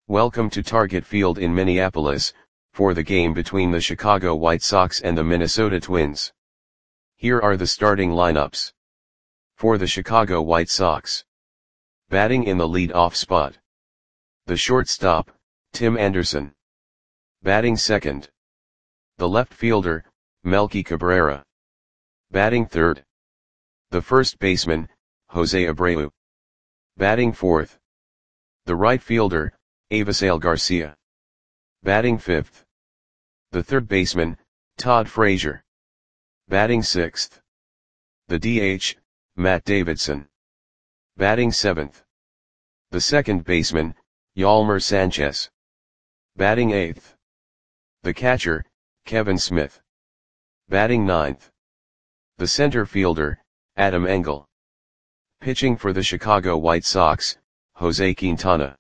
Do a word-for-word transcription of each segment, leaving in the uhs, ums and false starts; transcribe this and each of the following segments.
Welcome to Target Field in Minneapolis, for the game between the Chicago White Sox and the Minnesota Twins. Here are the starting lineups. For the Chicago White Sox. Batting in the lead-off spot. The shortstop, Tim Anderson. Batting second. The left fielder, Melky Cabrera. Batting third. The first baseman, Jose Abreu. Batting fourth. The right fielder, Avisail Garcia. Batting fifth. The third baseman, Todd Frazier. Batting sixth. The D H, Matt Davidson. Batting seventh. The second baseman, Yolmer Sanchez. Batting eighth. The catcher, Kevin Smith. Batting ninth. The center fielder, Adam Engel. Pitching for the Chicago White Sox, Jose Quintana.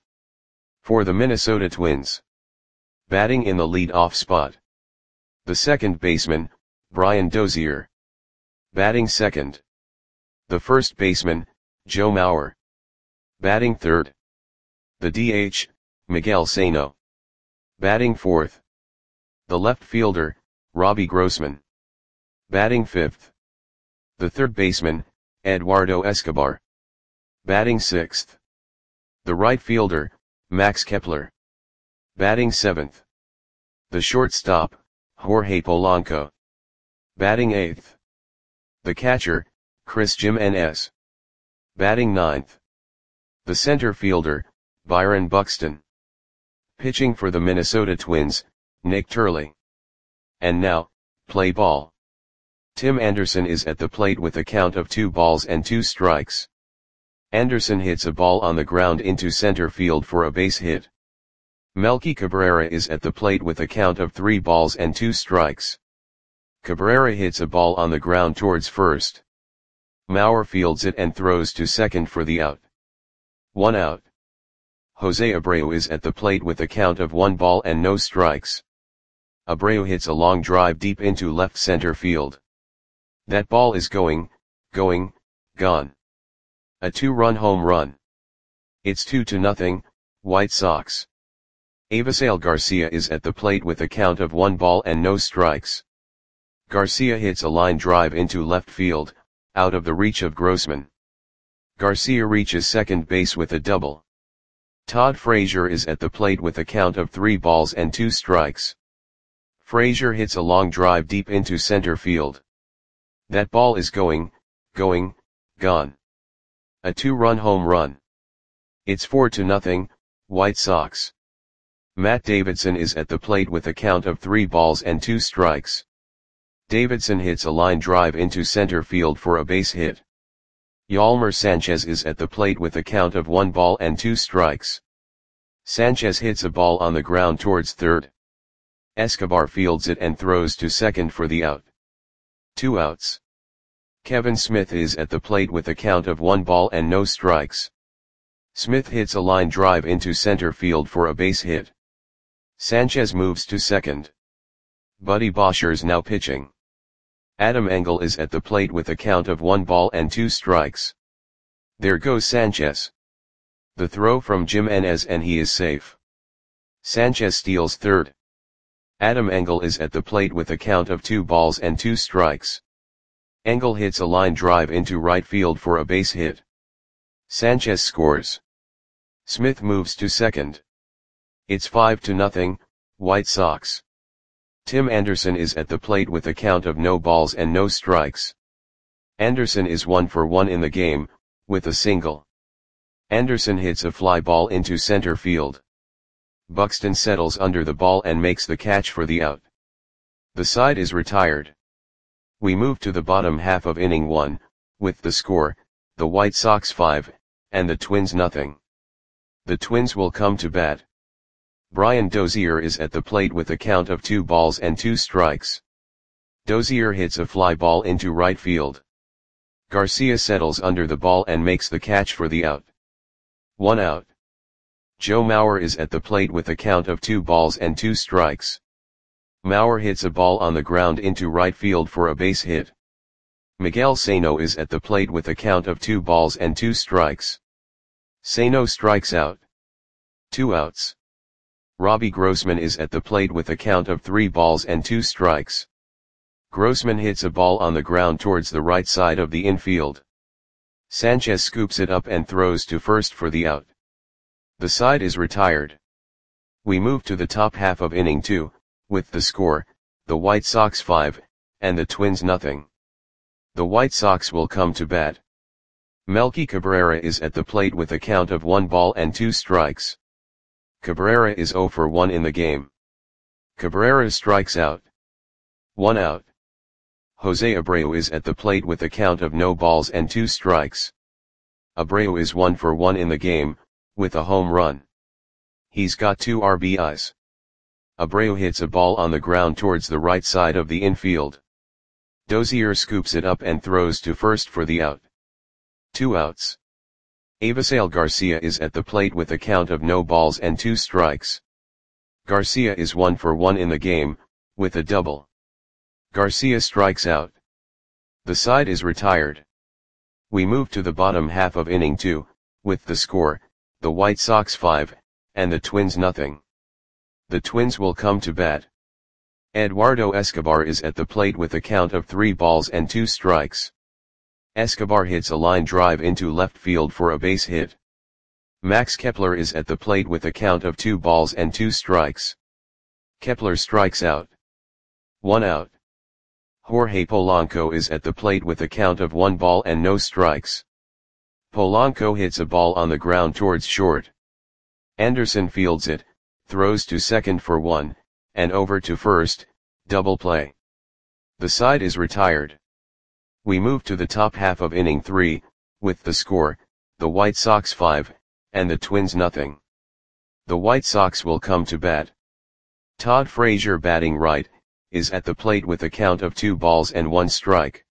For the Minnesota Twins. Batting in the lead-off spot. The second baseman, Brian Dozier. Batting second. The first baseman, Joe Mauer. Batting third. The D H, Miguel Sano. Batting fourth. The left fielder, Robbie Grossman. Batting fifth. The third baseman, Eduardo Escobar. Batting sixth. The right fielder, Max Kepler. Batting seventh. The shortstop, Jorge Polanco. Batting eighth. The catcher, Chris Jimenez. Batting ninth. The center fielder, Byron Buxton. Pitching for the Minnesota Twins, Nick Turley. And now, play ball. Tim Anderson is at the plate with a count of two balls and two strikes. Anderson hits a ball on the ground into center field for a base hit. Melky Cabrera is at the plate with a count of three balls and two strikes. Cabrera hits a ball on the ground towards first. Mauer fields it and throws to second for the out. One out. Jose Abreu is at the plate with a count of one ball and no strikes. Abreu hits a long drive deep into left center field. That ball is going, going, gone. A two-run home run. It's two to nothing, White Sox. Avisail Garcia is at the plate with a count of one ball and no strikes. Garcia hits a line drive into left field, out of the reach of Grossman. Garcia reaches second base with a double. Todd Frazier is at the plate with a count of three balls and two strikes. Frazier hits a long drive deep into center field. That ball is going, going, gone. A two-run home run. It's four to nothing, White Sox. Matt Davidson is at the plate with a count of three balls and two strikes. Davidson hits a line drive into center field for a base hit. Yolmer Sanchez is at the plate with a count of one ball and two strikes. Sanchez hits a ball on the ground towards third. Escobar fields it and throws to second for the out. Two outs. Kevin Smith is at the plate with a count of one ball and no strikes. Smith hits a line drive into center field for a base hit. Sanchez moves to second. Buddy Boscher's now pitching. Adam Engel is at the plate with a count of one ball and two strikes. There goes Sanchez. The throw from Jimenez and he is safe. Sanchez steals third. Adam Engel is at the plate with a count of two balls and two strikes. Engel hits a line drive into right field for a base hit. Sanchez scores. Smith moves to second. It's five to nothing, White Sox. Tim Anderson is at the plate with a count of no balls and no strikes. Anderson is one for one in the game, with a single. Anderson hits a fly ball into center field. Buxton settles under the ball and makes the catch for the out. The side is retired. We move to the bottom half of inning one, with the score, the White Sox five, and the Twins nothing. The Twins will come to bat. Brian Dozier is at the plate with a count of two balls and two strikes. Dozier hits a fly ball into right field. Garcia settles under the ball and makes the catch for the out. One out. Joe Mauer is at the plate with a count of two balls and two strikes. Mauer hits a ball on the ground into right field for a base hit. Miguel Sano is at the plate with a count of two balls and two strikes. Sano strikes out. Two outs. Robbie Grossman is at the plate with a count of three balls and two strikes. Grossman hits a ball on the ground towards the right side of the infield. Sanchez scoops it up and throws to first for the out. The side is retired. We move to the top half of inning two, with the score, the White Sox five, and the Twins nothing. The White Sox will come to bat. Melky Cabrera is at the plate with a count of one ball and two strikes. Cabrera is zero for one in the game. Cabrera strikes out. One out. Jose Abreu is at the plate with a count of no balls and two strikes. Abreu is one for one in the game, with a home run. He's got two R B Is. Abreu hits a ball on the ground towards the right side of the infield. Dozier scoops it up and throws to first for the out. Two outs. Avisail Garcia is at the plate with a count of no balls and two strikes. Garcia is one for one in the game, with a double. Garcia strikes out. The side is retired. We move to the bottom half of inning two, with the score, the White Sox five, and the Twins nothing. The Twins will come to bat. Eduardo Escobar is at the plate with a count of three balls and two strikes. Escobar hits a line drive into left field for a base hit. Max Kepler is at the plate with a count of two balls and two strikes. Kepler strikes out. One out. Jorge Polanco is at the plate with a count of one ball and no strikes. Polanco hits a ball on the ground towards short. Anderson fields it, throws to second for one, and over to first, double play. The side is retired. We move to the top half of inning three, with the score, the White Sox five, and the Twins nothing. The White Sox will come to bat. Todd Frazier, batting right, is at the plate with a count of two balls and one strike.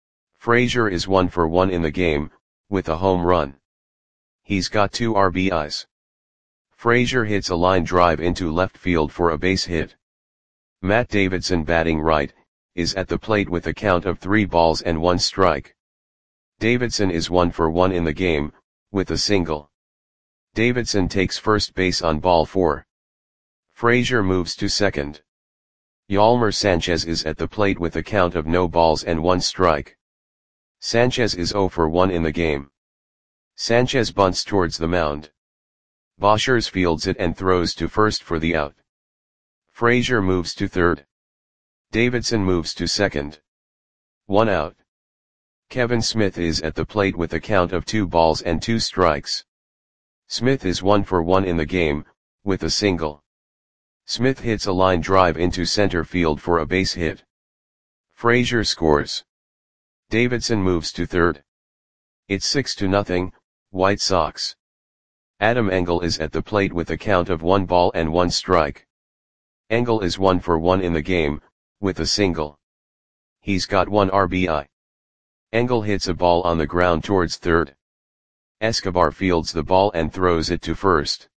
Frazier is one for one in the game, with a home run. He's got two R B Is. Frazier hits a line drive into left field for a base hit. Matt Davidson, batting right, is at the plate with a count of three balls and one strike. Davidson is one for one in the game, with a single. Davidson takes first base on ball four. Frazier moves to second. Yolmer Sanchez is at the plate with a count of no balls and one strike. Sanchez is zero for one in the game. Sanchez bunts towards the mound. Boschers fields it and throws to first for the out. Frazier moves to third. Davidson moves to second. One out. Kevin Smith is at the plate with a count of two balls and two strikes. Smith is one for one in the game, with a single. Smith hits a line drive into center field for a base hit. Frazier scores. Davidson moves to third. It's six to nothing, White Sox. Adam Engel is at the plate with a count of one ball and one strike. Engel is one for one in the game, with a single. He's got one R B I. Engel hits a ball on the ground towards third. Escobar fields the ball and throws it to first.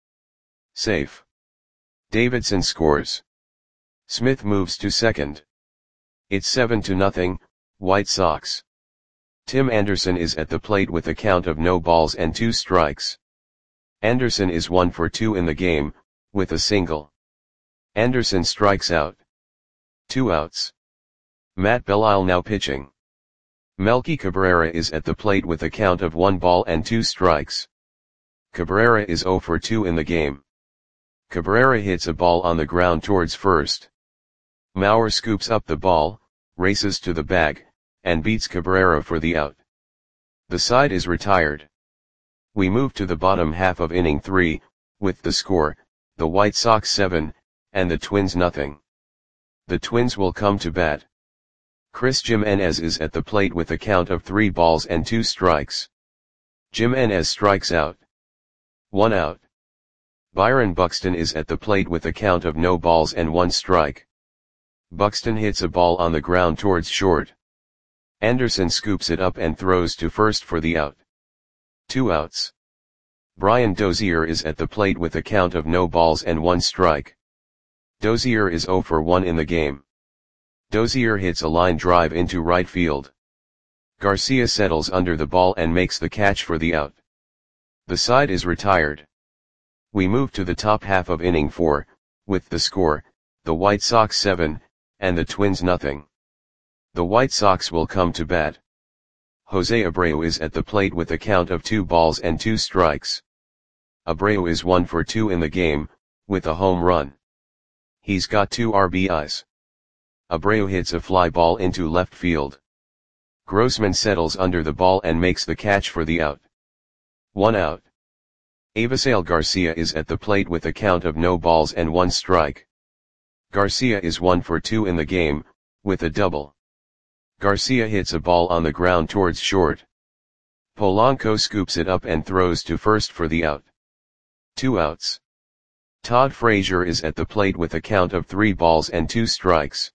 Safe. Davidson scores. Smith moves to second. It's seven to nothing, White Sox. Tim Anderson is at the plate with a count of no balls and two strikes. Anderson is one for two in the game, with a single. Anderson strikes out. Two outs. Matt Belisle now pitching. Melky Cabrera is at the plate with a count of one ball and two strikes. Cabrera is zero for two in the game. Cabrera hits a ball on the ground towards first. Mauer scoops up the ball, races to the bag, and beats Cabrera for the out. The side is retired. We move to the bottom half of inning three, with the score, the White Sox seven, and the Twins nothing. The Twins will come to bat. Chris Jimenez is at the plate with a count of three balls and two strikes. Jimenez strikes out. One out. Byron Buxton is at the plate with a count of no balls and one strike. Buxton hits a ball on the ground towards short. Anderson scoops it up and throws to first for the out. Two outs. Brian Dozier is at the plate with a count of no balls and one strike. Dozier is zero for one in the game. Dozier hits a line drive into right field. Garcia settles under the ball and makes the catch for the out. The side is retired. We move to the top half of inning four, with the score, the White Sox seven, and the Twins nothing. The White Sox will come to bat. Jose Abreu is at the plate with a count of two balls and two strikes. Abreu is one for two in the game, with a home run. He's got two R B Is. Abreu hits a fly ball into left field. Grossman settles under the ball and makes the catch for the out. One out. Avisail Garcia is at the plate with a count of no balls and one strike. Garcia is one for two in the game, with a double. Garcia hits a ball on the ground towards short. Polanco scoops it up and throws to first for the out. Two outs. Todd Frazier is at the plate with a count of three balls and two strikes.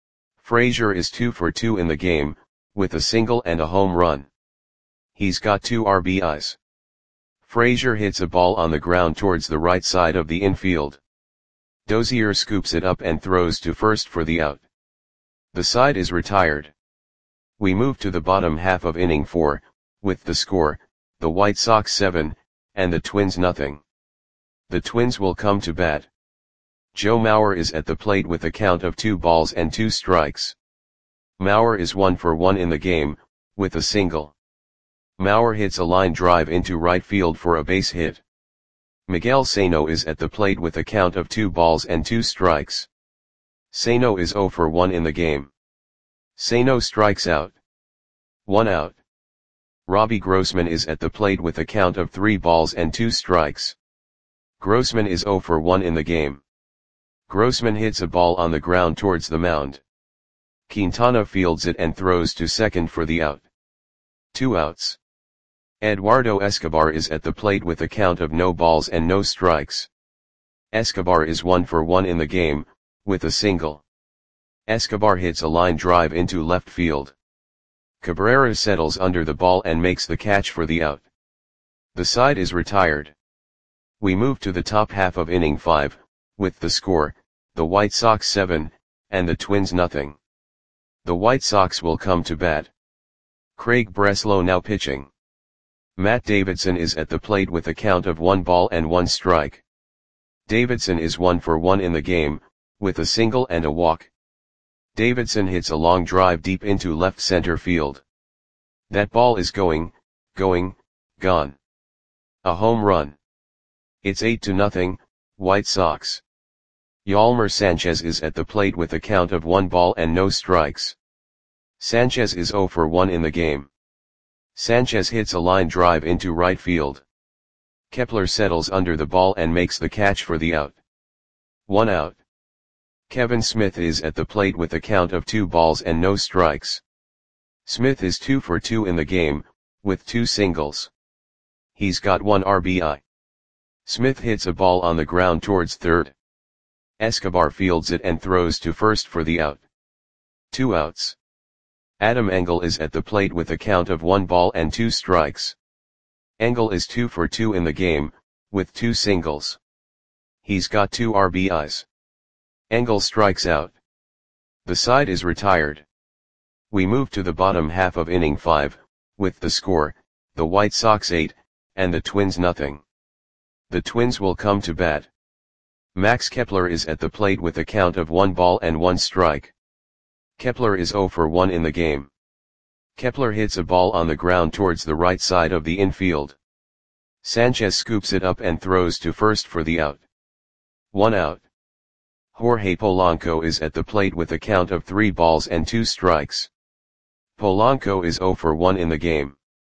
Frazier is two for two in the game, with a single and a home run. He's got two R B Is. Frazier hits a ball on the ground towards the right side of the infield. Dozier scoops it up and throws to first for the out. The side is retired. We move to the bottom half of inning four, with the score, the White Sox seven, and the Twins nothing. The Twins will come to bat. Joe Mauer is at the plate with a count of two balls and two strikes. Mauer is one for one in the game, with a single. Mauer hits a line drive into right field for a base hit. Miguel Sano is at the plate with a count of two balls and two strikes. Sano is zero for one in the game. Sano strikes out. One out. Robbie Grossman is at the plate with a count of three balls and two strikes. Grossman is zero for one in the game. Grossman hits a ball on the ground towards the mound. Quintana fields it and throws to second for the out. Two outs. Eduardo Escobar is at the plate with a count of no balls and no strikes. Escobar is one for one in the game, with a single. Escobar hits a line drive into left field. Cabrera settles under the ball and makes the catch for the out. The side is retired. We move to the top half of inning five, with the score, the White Sox seven, and the Twins nothing. The White Sox will come to bat. Craig Breslow now pitching. Matt Davidson is at the plate with a count of one ball and one strike. Davidson is one for one in the game, with a single and a walk. Davidson hits a long drive deep into left center field. That ball is going, going, gone. A home run. It's eight to nothing, White Sox. Yolmer Sanchez is at the plate with a count of one ball and no strikes. Sanchez is zero for one in the game. Sanchez hits a line drive into right field. Kepler settles under the ball and makes the catch for the out. One out. Kevin Smith is at the plate with a count of two balls and no strikes. Smith is two for two in the game, with two singles. He's got one R B I. Smith hits a ball on the ground towards third. Escobar fields it and throws to first for the out. Two outs. Adam Engel is at the plate with a count of one ball and two strikes. Engel is two for two in the game, with two singles. He's got two R B Is. Engel strikes out. The side is retired. We move to the bottom half of inning five, with the score, the White Sox eight, and the Twins nothing. The Twins will come to bat. Max Kepler is at the plate with a count of one ball and one strike. Kepler is zero for one in the game. Kepler hits a ball on the ground towards the right side of the infield. Sanchez scoops it up and throws to first for the out. One out. Jorge Polanco is at the plate with a count of three balls and two strikes. Polanco is zero for one in the game.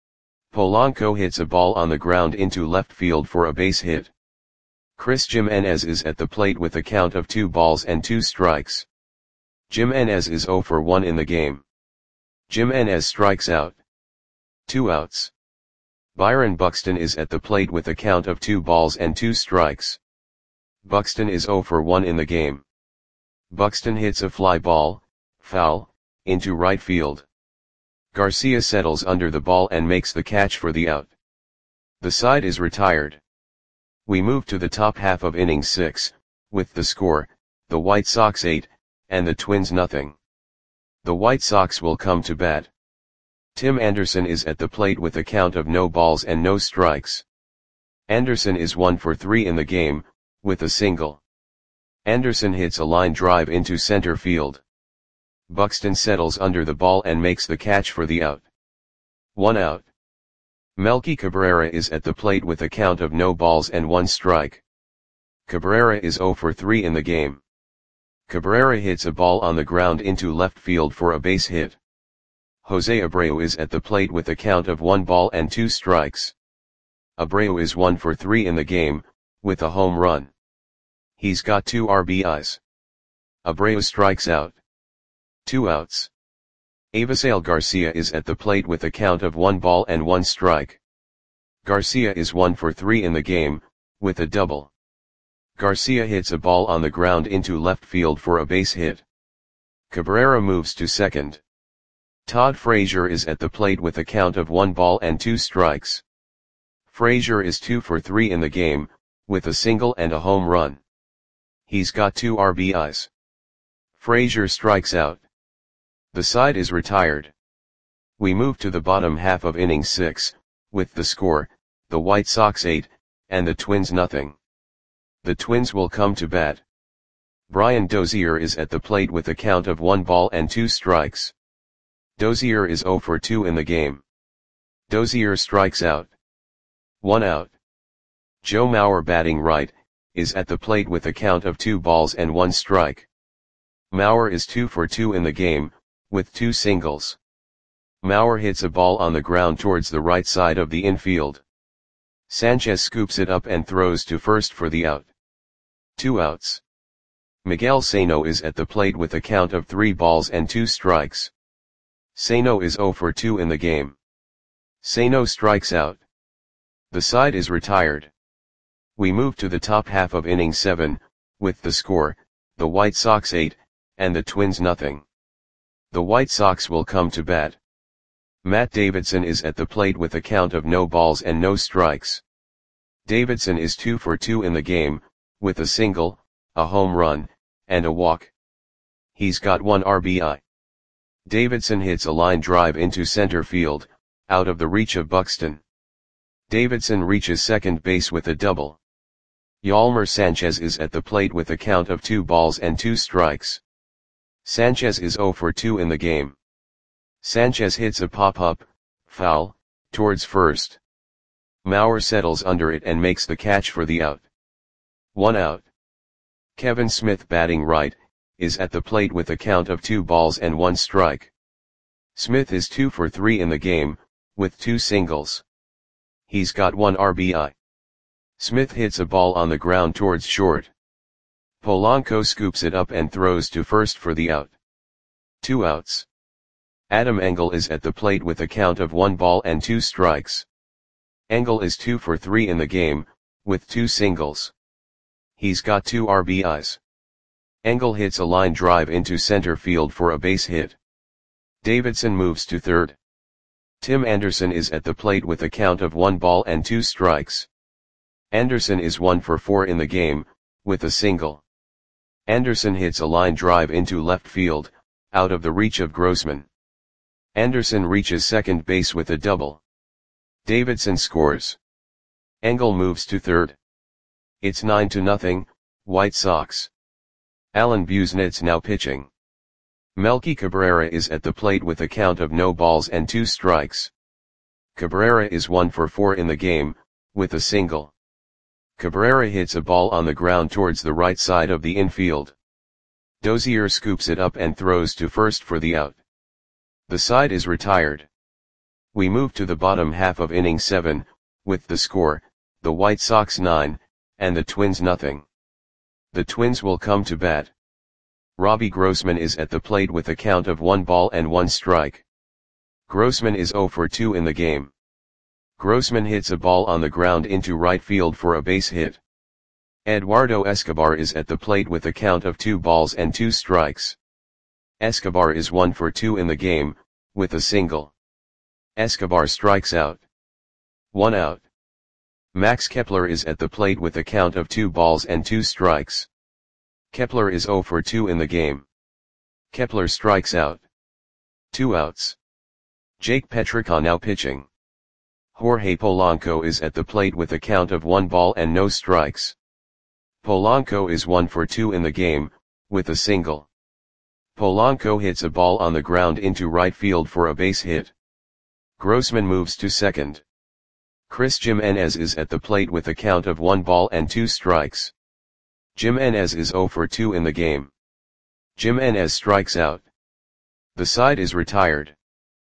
Polanco hits a ball on the ground into left field for a base hit. Chris Jimenez is at the plate with a count of two balls and two strikes. Jimenez is zero for one in the game. Jimenez strikes out. Two outs. Byron Buxton is at the plate with a count of two balls and two strikes. Buxton is zero for one in the game. Buxton hits a fly ball, foul, into right field. Garcia settles under the ball and makes the catch for the out. The side is retired. We move to the top half of inning six, with the score, the White Sox eight, and the Twins nothing. The White Sox will come to bat. Tim Anderson is at the plate with a count of no balls and no strikes. Anderson is one for three in the game, with a single. Anderson hits a line drive into center field. Buxton settles under the ball and makes the catch for the out. One out. Melky Cabrera is at the plate with a count of no balls and one strike. Cabrera is zero for three in the game. Cabrera hits a ball on the ground into left field for a base hit. Jose Abreu is at the plate with a count of one ball and two strikes. Abreu is one for three in the game, with a home run. He's got two R B Is. Abreu strikes out. Two outs. Avisail Garcia is at the plate with a count of one ball and one strike. Garcia is one for three in the game, with a double. Garcia hits a ball on the ground into left field for a base hit. Cabrera moves to second. Todd Frazier is at the plate with a count of one ball and two strikes. Frazier is two for three in the game, with a single and a home run. He's got two R B Is. Frazier strikes out. The side is retired. We move to the bottom half of inning six, with the score, the White Sox eight, and the Twins nothing. The Twins will come to bat. Brian Dozier is at the plate with a count of one ball and two strikes. Dozier is zero for two in the game. Dozier strikes out. One out. Joe Mauer, batting right, is at the plate with a count of two balls and one strike. Mauer is two for two in the game, with two singles. Mauer hits a ball on the ground towards the right side of the infield. Sanchez scoops it up and throws to first for the out. Two outs. Miguel Sano is at the plate with a count of three balls and two strikes. Sano is zero for two in the game. Sano strikes out. The side is retired. We move to the top half of inning seven, with the score, the White Sox eight, and the Twins nothing. The White Sox will come to bat. Matt Davidson is at the plate with a count of no balls and no strikes. Davidson is two for two in the game, with a single, a home run, and a walk. He's got one R B I. Davidson hits a line drive into center field, out of the reach of Buxton. Davidson reaches second base with a double. Yolmer Sanchez is at the plate with a count of two balls and two strikes. Sanchez is zero for two in the game. Sanchez hits a pop-up, foul, towards first. Mauer settles under it and makes the catch for the out. One out. Kevin Smith, batting right, is at the plate with a count of two balls and one strike. Smith is two for three in the game, with two singles. He's got one R B I. Smith hits a ball on the ground towards short. Polanco scoops it up and throws to first for the out. Two outs. Adam Engel is at the plate with a count of one ball and two strikes. Engel is two for three in the game, with two singles. He's got two R B Is. Engel hits a line drive into center field for a base hit. Davidson moves to third. Tim Anderson is at the plate with a count of one ball and two strikes. Anderson is one for four in the game, with a single. Anderson hits a line drive into left field, out of the reach of Grossman. Anderson reaches second base with a double. Davidson scores. Engel moves to third. It's nine to nothing, White Sox. Alan Busenitz now pitching. Melky Cabrera is at the plate with a count of no balls and two strikes. Cabrera is one for four in the game, with a single. Cabrera hits a ball on the ground towards the right side of the infield. Dozier scoops it up and throws to first for the out. The side is retired. We move to the bottom half of inning seven, with the score, the White Sox nine, and the Twins nothing. The Twins will come to bat. Robbie Grossman is at the plate with a count of one ball and one strike. Grossman is zero for two in the game. Grossman hits a ball on the ground into right field for a base hit. Eduardo Escobar is at the plate with a count of two balls and two strikes. Escobar is one for two in the game, with a single. Escobar strikes out. One out. Max Kepler is at the plate with a count of two balls and two strikes. Kepler is zero for two in the game. Kepler strikes out. Two outs. Jake Petricka now pitching. Jorge Polanco is at the plate with a count of one ball and no strikes. Polanco is one for two in the game, with a single. Polanco hits a ball on the ground into right field for a base hit. Grossman moves to second. Chris Jimenez is at the plate with a count of one ball and two strikes. Jimenez is zero for two in the game. Jimenez strikes out. The side is retired.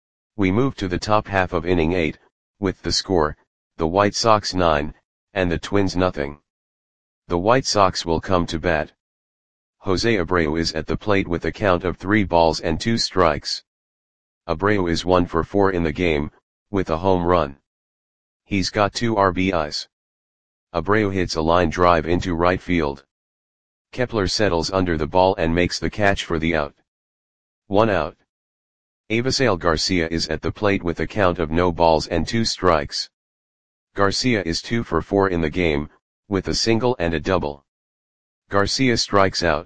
We move to the top half of inning eight, with the score, the White Sox nine, and the Twins nothing. The White Sox will come to bat. Jose Abreu is at the plate with a count of three balls and two strikes. Abreu is one for four in the game, with a home run. He's got two R B Is. Abreu hits a line drive into right field. Kepler settles under the ball and makes the catch for the out. One out. Avisail Garcia is at the plate with a count of no balls and two strikes. Garcia is two for four in the game, with a single and a double. Garcia strikes out.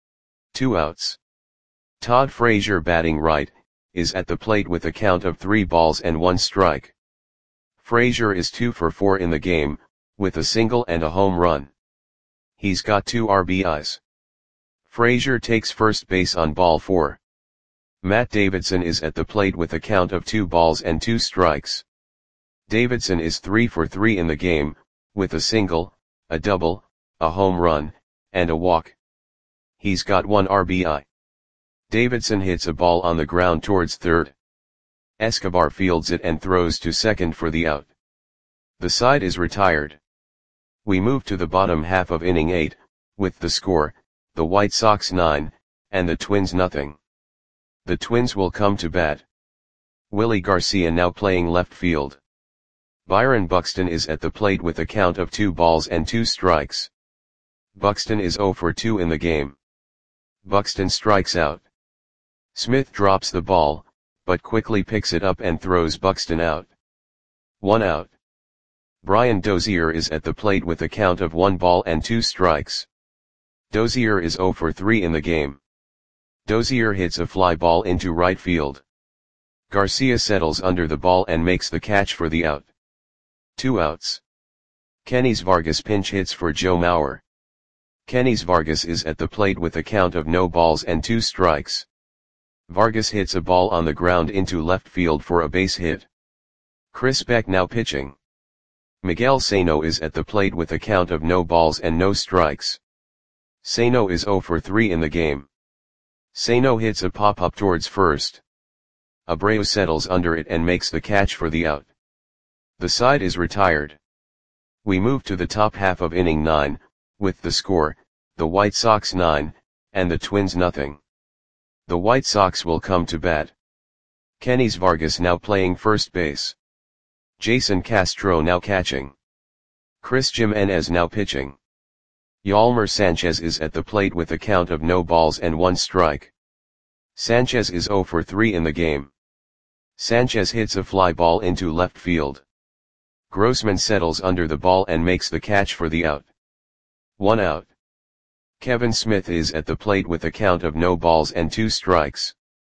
Two outs. Todd Frazier, batting right, is at the plate with a count of three balls and one strike. Frazier is two for four in the game, with a single and a home run. He's got two R B Is. Frazier takes first base on ball four. Matt Davidson is at the plate with a count of two balls and two strikes. Davidson is three for three in the game, with a single, a double, a home run, and a walk. He's got one R B I. Davidson hits a ball on the ground towards third. Escobar fields it and throws to second for the out. The side is retired. We move to the bottom half of inning eight, with the score, the White Sox nine, and the Twins nothing. The Twins will come to bat. Willie Garcia now playing left field. Byron Buxton is at the plate with a count of two balls and two strikes. Buxton is zero for two in the game. Buxton strikes out. Smith drops the ball, but quickly picks it up and throws Buxton out. One out. Brian Dozier is at the plate with a count of one ball and two strikes. Dozier is zero for three in the game. Dozier hits a fly ball into right field. Garcia settles under the ball and makes the catch for the out. Two outs. Kenys Vargas pinch hits for Joe Mauer. Kenys Vargas is at the plate with a count of no balls and two strikes. Vargas hits a ball on the ground into left field for a base hit. Chris Beck now pitching. Miguel Sano is at the plate with a count of no balls and no strikes. Sano is zero for three in the game. Sano hits a pop-up towards first. Abreu settles under it and makes the catch for the out. The side is retired. We move to the top half of inning nine, with the score, the White Sox nine, and the Twins nothing. The White Sox will come to bat. Kenys Vargas now playing first base. Jason Castro now catching. Chris Jimenez now pitching. Yolmer Sanchez is at the plate with a count of no balls and one strike. Sanchez is zero for three in the game. Sanchez hits a fly ball into left field. Grossman settles under the ball and makes the catch for the out. One out. Kevin Smith is at the plate with a count of no balls and two strikes.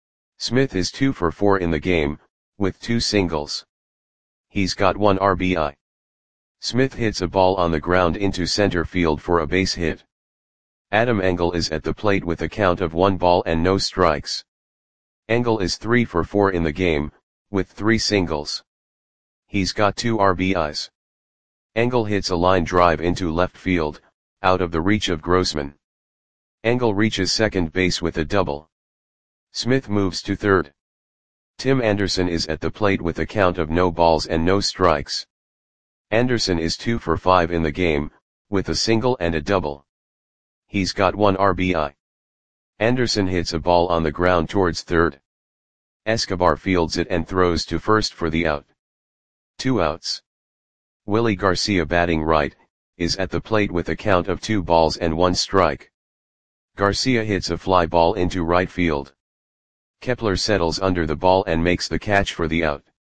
Smith is two for four in the game, with two singles. He's got one R B I. Smith hits a ball on the ground into center field for a base hit. Adam Engel is at the plate with a count of one ball and no strikes. Engel is three for four in the game, with three singles. He's got two R B Is. Engel hits a line drive into left field, out of the reach of Grossman. Engel reaches second base with a double. Smith moves to third. Tim Anderson is at the plate with a count of no balls and no strikes. Anderson is two for five in the game, with a single and a double. He's got one R B I. Anderson hits a ball on the ground towards third. Escobar fields it and throws to first for the out. Two outs. Willie Garcia, batting right, is at the plate with a count of two balls and one strike. Garcia hits a fly ball into right field. Kepler settles under the ball and makes the catch for the out.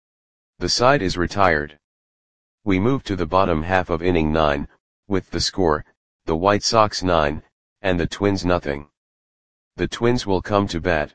The side is retired. We move to the bottom half of inning nine, with the score, the White Sox nine, and the Twins nothing. The Twins will come to bat.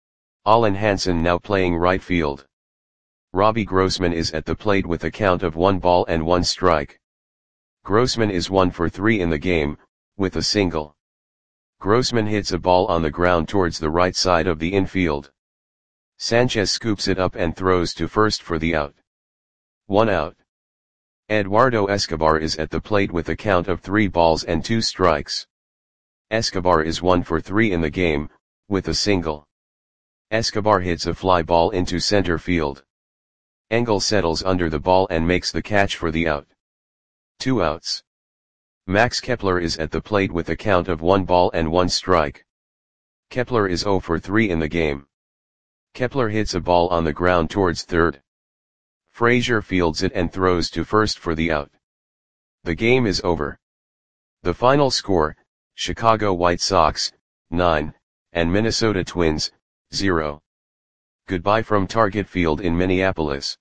Alan Hansen now playing right field. Robbie Grossman is at the plate with a count of one ball and one strike. Grossman is one for three in the game, with a single. Grossman hits a ball on the ground towards the right side of the infield. Sanchez scoops it up and throws to first for the out. One out. Eduardo Escobar is at the plate with a count of three balls and two strikes. Escobar is one for three in the game, with a single. Escobar hits a fly ball into center field. Engel settles under the ball and makes the catch for the out. Two outs. Max Kepler is at the plate with a count of one ball and one strike. Kepler is zero for three in the game. Kepler hits a ball on the ground towards third. Frazier fields it and throws to first for the out. The game is over. The final score, Chicago White Sox, nine, and Minnesota Twins, zero. Goodbye from Target Field in Minneapolis.